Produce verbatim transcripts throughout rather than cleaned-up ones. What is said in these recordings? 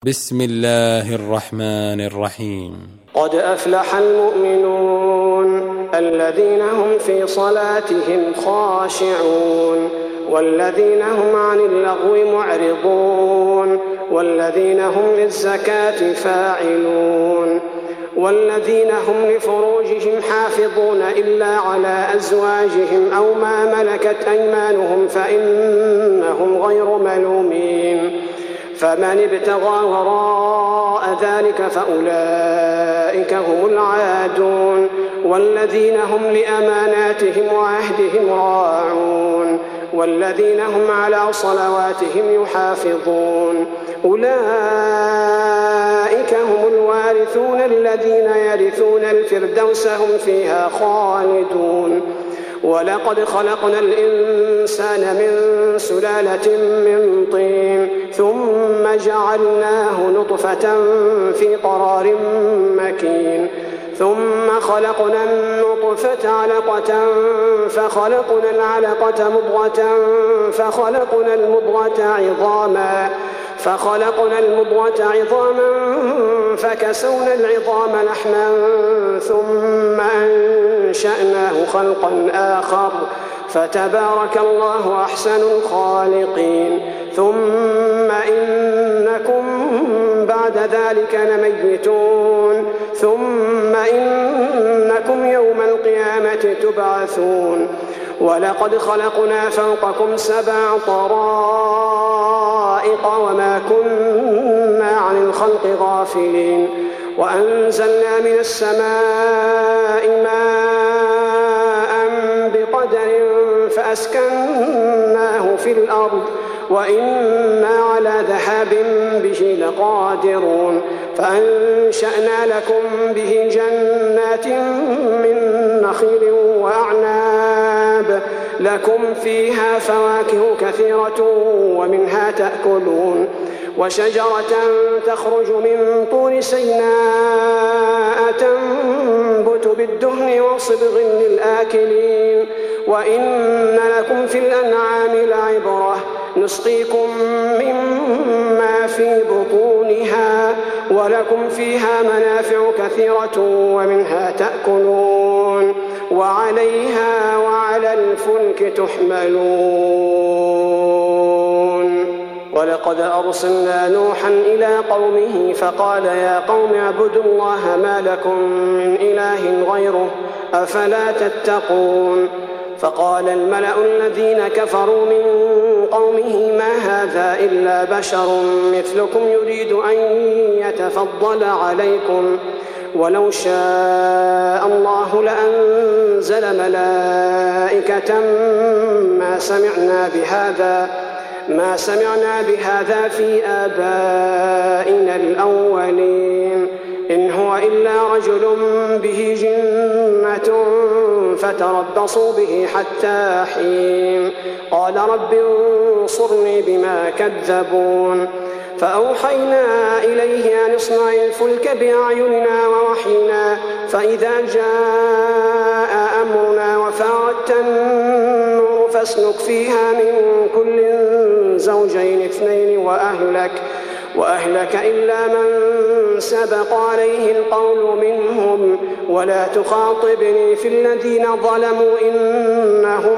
بسم الله الرحمن الرحيم. قد أفلح المؤمنون الذين هم في صلاتهم خاشعون والذين هم عن اللغو معرضون والذين هم للزكاة فاعلون والذين هم لفروجهم حافظون إلا على أزواجهم أو ما ملكت أيمانهم فإنهم غير ملومين. فمن ابتغى وراء ذلك فأولئك هم العادون والذين هم لأماناتهم وعهدهم راعون والذين هم على صلواتهم يحافظون. أولئك هم الوارثون الذين يرثون الفردوس هم فيها خالدون. ولقد خلقنا الإنسان من سلالة من طين ثم جعلناه نطفة في قرار مكين ثم خلقنا النطفة علقة فخلقنا العلقة مضغة فخلقنا المضغة عظاما فخلقنا المضغة عظاما فكسونا العظام لحما ثم أنشأناه خلقا آخر فتبارك الله أحسن الخالقين. ثم إنكم بعد ذلك لميتون ثم إنكم يوم القيامة تبعثون. ولقد خلقنا فوقكم سبع طرائق وما كنا عن الخلق غافلين وأنزلنا من السماء ماء بقدر فأسكناه في الأرض وإنا على ذهاب به لقادرون. فأنشأنا لكم به جنات من نخيل وأعناب لكم فيها فواكه كثيرة ومنها تأكلون وشجرة تخرج من طور سيناء تنبت بالدهن وصبغ للآكلين. وإن لكم في الأنعام لعبرة نسقيكم مما في بطونها ولكم فيها منافع كثيرة ومنها تأكلون وعليها وعلى الفلك تحملون. ولقد أرسلنا نوحا إلى قومه فقال يا قوم اعبدوا الله ما لكم من إله غيره أفلا تتقون. فقال الملأ الذين كفروا من قومه ما هذا إلا بشر مثلكم يريد أن يتفضل عليكم ولو شاء الله لأنزل ملائكة ما سمعنا بهذا ما سمعنا بهذا في آبائنا الأولين إن هو إلا رجل به جنة فتربصوا به حتى حين. قال رب انصرني بما كذبون. فأوحينا إليه أن اصنع الفلك بأعيننا ووحينا فإذا جاء أمرنا وفاردت النور فاسلك فيها من كل زوجين اثنين وأهلك وأهلك إلا من سبق عليه القول منهم ولا تخاطبني في الذين ظلموا إنهم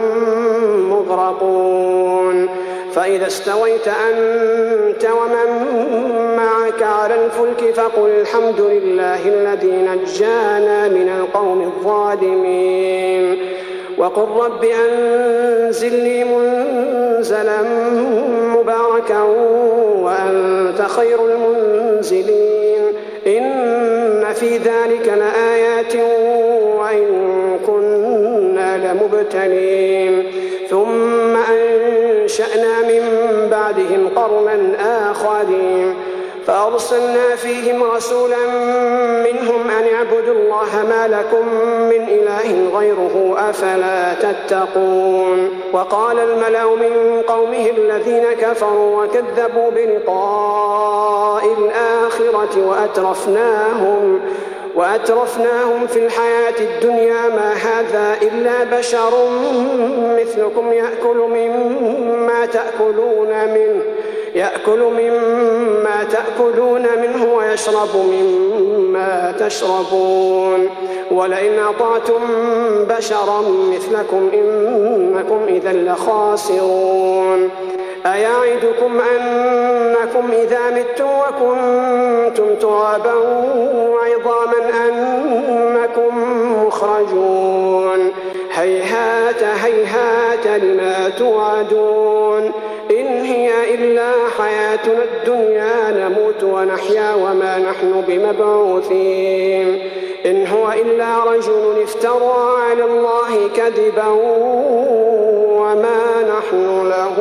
مغرقون. فإذا استويت أنت ومن معك على الفلك فقل الحمد لله الذي نجانا من القوم الظالمين وقل رب أنزلني منزلا مباركا وأنت خير المنزلين. إن في ذلك لآيات وإن كنا لمبتلين. ثم أنشأنا من بعدهم قرنا آخرين فأرسلنا فيهم رسولا منهم أن اعبدوا الله ما لكم من إله غيره أفلا تتقون. وقال الملأ من قومه الذين كفروا وكذبوا بلقاء الآخرة وأترفناهم وأترفناهم في الحياة الدنيا ما هذا إلا بشر مثلكم يأكل مما تأكلون منه يأكل مما تأكلون منه ويشرب مما تشربون ولئن أطعتم بشرا مثلكم إنكم إذا لخاسرون أيعدكم أنكم إذا متم وكنتم ترابا وعظاما أنكم مخرجون هيهات هيهات لما توعدون إن هي إلا حياتنا الدنيا نموت ونحيا وما نحن بمبعوثين إن هو إلا رجل افترى على الله كذبا وما نحن له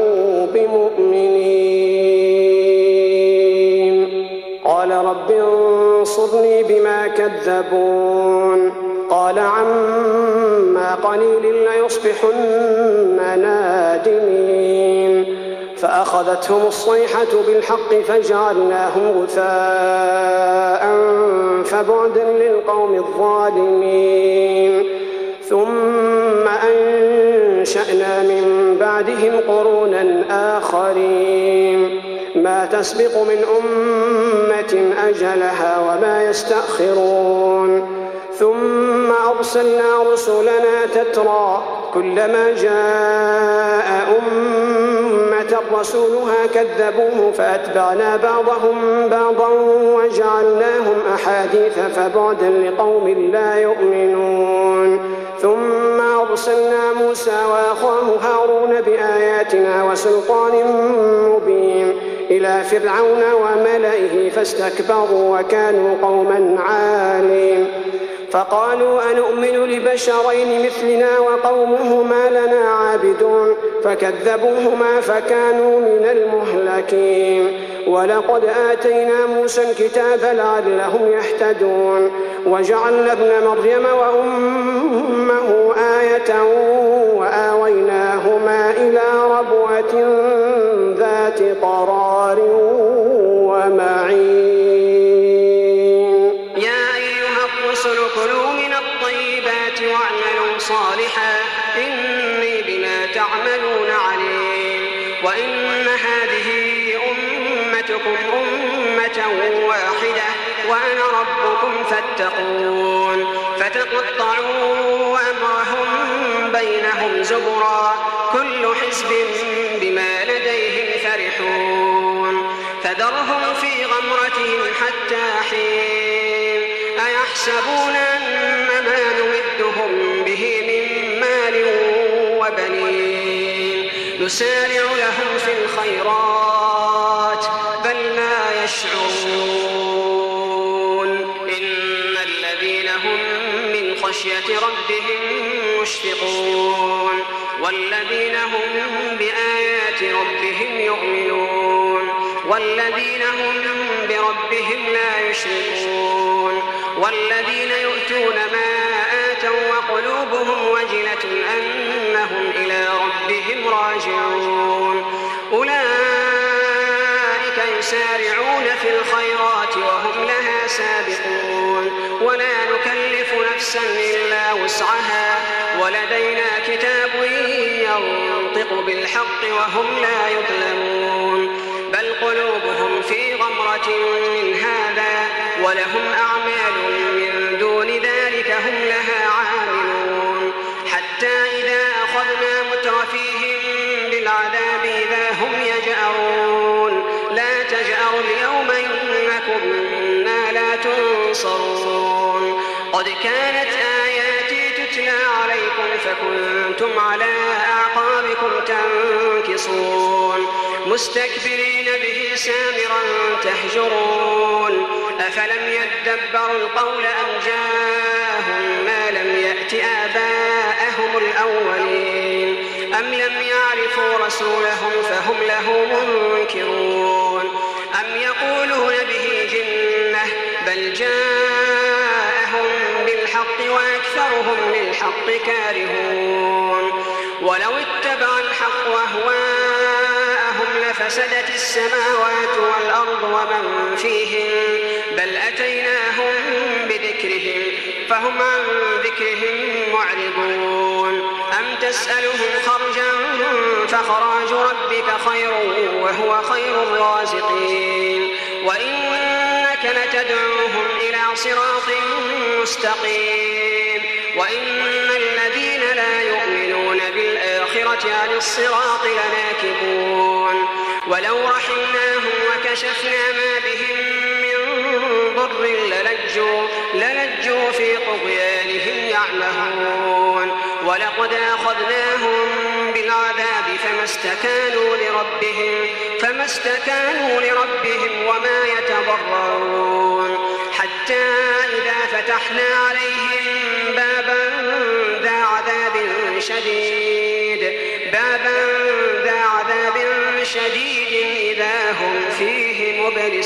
بمؤمنين قال رب انصرني بما كذبون قال عما قليل ليصبحن نادمين فأخذتهم الصيحة بالحق فجعلناهم غثاء فبعدا للقوم الظالمين ثم أنشأنا من بعدهم قرونا آخرين ما تسبق من أمة أجلها وما يستأخرون ثم أرسلنا رسلنا تترى كلما جاء أمة رسولها كذبوه فأتبعنا بعضهم بعضا وجعلناهم أحاديث فبعدا لقوم لا يؤمنون ثم أرسلنا موسى وأخاه هارون بآياتنا وسلطان مبين إلى فرعون وملئه فاستكبروا وكانوا قوما عالين فقالوا أنؤمن لبشرين مثلنا وقومهما لنا عابدون فكذبوهما فكانوا من المهلكين ولقد آتينا موسى الكتاب لعلهم يهتدون وجعلنا ابن مريم وأمه آية وآويناهما إلى ربوة ذات قرار ومعين يا أيها الرسل كلوا من الطيبات واعملوا صالحا إني بما تعملون عليم وإن هذه أمتكم أمة واحدة وأنا ربكم فاتقون فتقطعوا أمرهم بينهم زبرا كل حزب بما لديهم فرحون فذرهم في غمرتهم حتى حين أيحسبون أن ما نمدهم به من مال وبنين نسارع لهم في الخيرات بل لا يشعرون إن الذين هم من خشية ربهم مشفقون والذين هم بآيات ربهم يؤمنون والذين هم بربهم لا يشركون والذين يؤتون ما آتوا وقلوبهم وجلة أنهم إلى ربهم راجعون أولئك يسارعون في الخيرات وهم لها سابقون ولا نكلف نفسا إلا وسعها ولدينا كتاب ينطق بالحق وهم لا يظلمون بل قلوبهم في غمرة من هذا ولهم أعمال من دون ذلك هم لها عاملون حتى إذا أخذنا مترفيهم بالعذاب إذا هم يجأرون لا تجأروا اليوم إنكم منا لا تنصرون قد كانت آياتي تتلى عليكم فكنتم على أعقابكم تنكصون مستكبرين به سامرا تهجرون أفلم يدبروا القول أم جاءهم ما لم يأت آباءهم الأولين أم لم يعرفوا رسولهم فهم له منكرون أم يقولون به جنة بل جاءهم بالحق وأكثرهم للحق كارهون ولو اتبع الحق أهواءهم لفسدت السماوات والأرض ومن فيهن بل أتيناهم بذكرهم فهم عن ذكرهم معرضون أم تسألهم خرجا فخراج ربك خير وهو خير الرازقين وإنك لتدعوهم إلى صراط مستقيم وإن الذين لا يؤمنون بالآخرة عن الصراط لناكبون ولو رحمناهم وكشفنا ما بهم من ضر للجوا, للجوا في طغيانهم يعمهون ولقد أخذناهم بالعذاب فما استكانوا لربهم, فما استكانوا لربهم وما يتضرعون حتى إذا فتحنا عليهم بابا ذا عذاب شديد بابا ذا عذاب شديد إذا هم فيه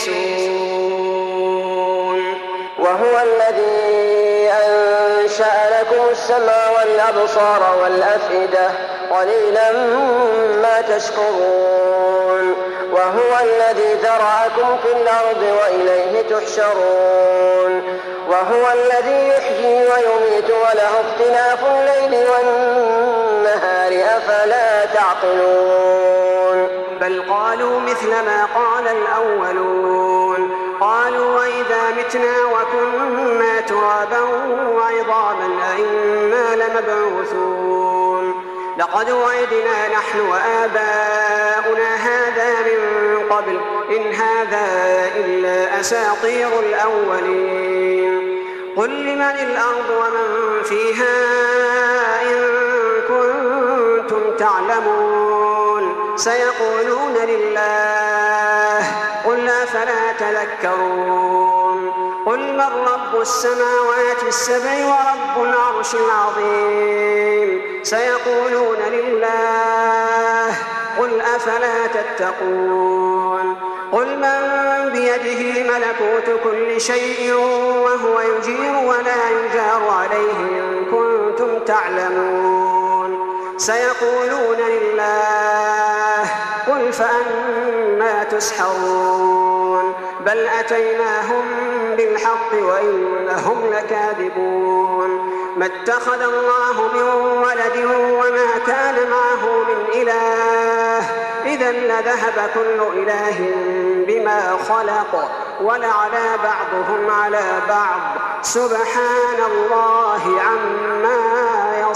مبلسون. وهو الذي أنشأ لكم السمع والأبصار والأفئدة قليلا ما تشكرون. وهو الذي ذرأكم في الأرض وإليه تحشرون. وهو الذي يحيي ويميت وله اختلاف الليل والنهار أفلا تعقلون. بل قالوا مثل ما قال الأولون قالوا وإذا متنا وكنا ترابا وعظاما أئنا لمبعوثون لقد وعدنا نحن وآباؤنا هذا من قبل إن هذا إلا أساطير الأولين. قل لمن الأرض ومن فيها إن كنتم تعلمون سيقولون لله قل أفلا تذكرون. قل من رب السماوات السبع ورب العرش العظيم سيقولون لله قل أفلا تتقون. قل من بيده ملكوت كل شيء وهو يجير ولا يجار عليه إن كنتم تعلمون سيقولون لله قل فأنى تسحرون. بل أتيناهم بالحق وإنهم لكاذبون. ما اتخذ الله من ولد وما كان معه من إله إذا لذهب كل إله بما خلق ولعلى بعضهم على بعض سبحان الله عما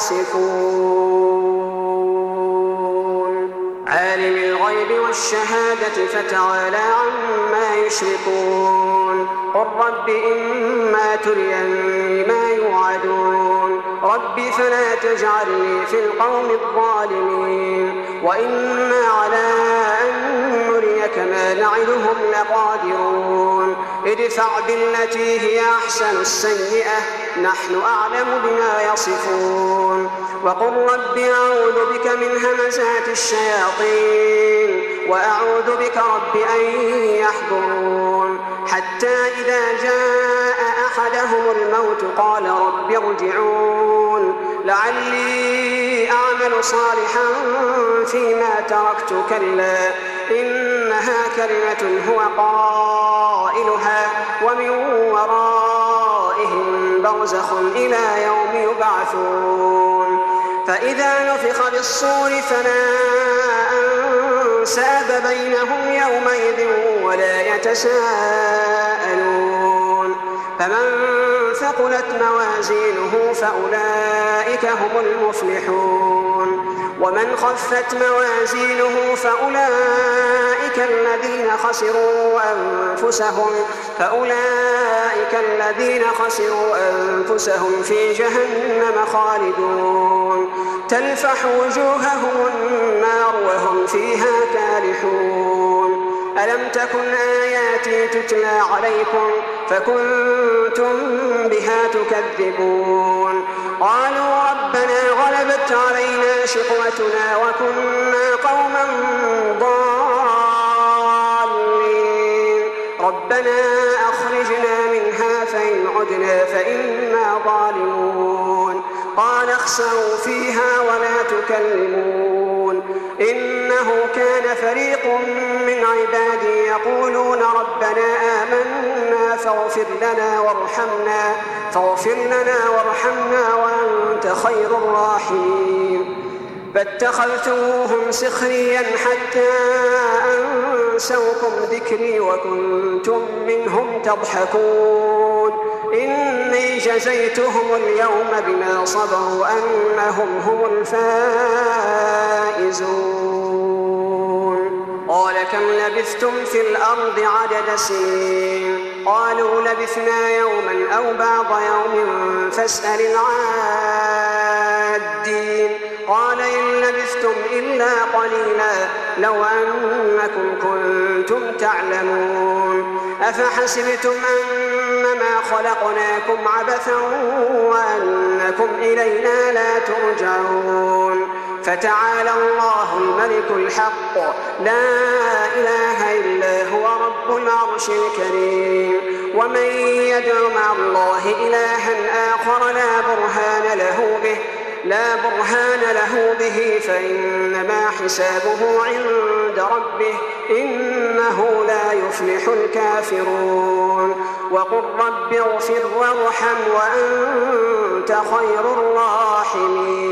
يصفون. عالم الغيب والشهادة فتعالى عما يشركون. قل رب إما تريني ما يوعدون رب فلا تجعلني في القوم الظالمين وإنا على أن نريك ما نعدهم لقادرون. ادفع بالتي هي أحسن السيئة نحن أعلم بما يصفون. وقل رب أعوذ بك من همزات الشياطين وأعوذ بك رب أن يحضرون. حتى إذا جاء أحدهم الموت قال رب ارجعون لعلي أعمل صالحا فيما تركت كلا إنها كلمة هو قائلها ومن ورائهم برزخ إلى يوم يبعثون. فإذا نفخ بالصور فلا أنساب بينهم يومئذ ولا يتساءلون. فمن ثقلت موازينه فأولئك هم المفلحون ومن خفت موازينه فأولئك الذين خسروا أنفسهم فأولئك الذين خسروا أنفسهم في جهنم خالدون تلفح وجوههم النار وهم فيها كالحون. ألم تكن آياتي تتلى عليكم فكنتم بها تكذبون. قالوا ربنا غلبت علينا شقوتنا وكنا قوما ضالين ربنا أخرجنا منها فإن عدنا فإنا ظالمون. قال اخسئوا فيها ولا تكلمون إنه كان فريق من عبادي يقولون ربنا آمنا فاغفر لنا وارحمنا فاغفر لنا وارحمنا وأنت خير الراحمين فاتخذتموهم سخريا حتى أنسوكم ذكري وكنتم منهم تضحكون إني جزيتهم اليوم بما صبروا أنهم هم الفائزون قال كم لبثتم في الأرض عدد سنين قالوا لبثنا يوما أو بعض يوم فاسأل العادين قال إن لبثتم إلا قليلا لو أنكم كنتم تعلمون أفحسبتم أنما خلقناكم عبثا وأنكم إلينا لا ترجعون فتعالى الله الملك الحق لا إله إلا هو رب العرش الكريم ومن يدع مع الله إلها آخر لا برهان له به لا برهان له به فإنما حسابه عند ربه إنه لا يفلح الكافرون وقل رب اغفر وارحم وأنت خير الراحمين